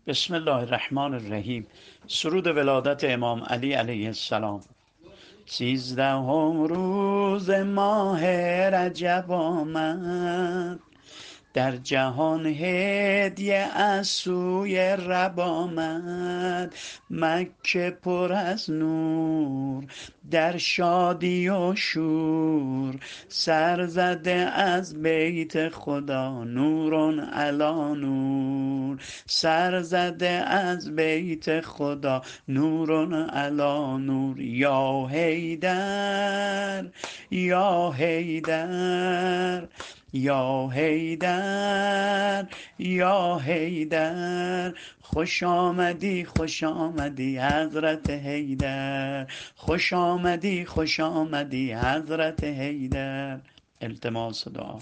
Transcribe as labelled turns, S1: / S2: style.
S1: بسم الله الرحمن الرحیم. سرود ولادت امام علی علیه السلام. 13 روز ماه رجب آمد، در جهان هدیه از سوی رب آمد. مکه پر از نور، در شادی و شور، سر زده از بیت خدا نورون علا نور. سر زده از بیت خدا نورون علا نور. یا حیدر یا حیدر یا حیدر یا حیدر، خوش آمدی خوش آمدی حضرت حیدر. خوش آمدی خوش آمدی حضرت حیدر. التماس دعا.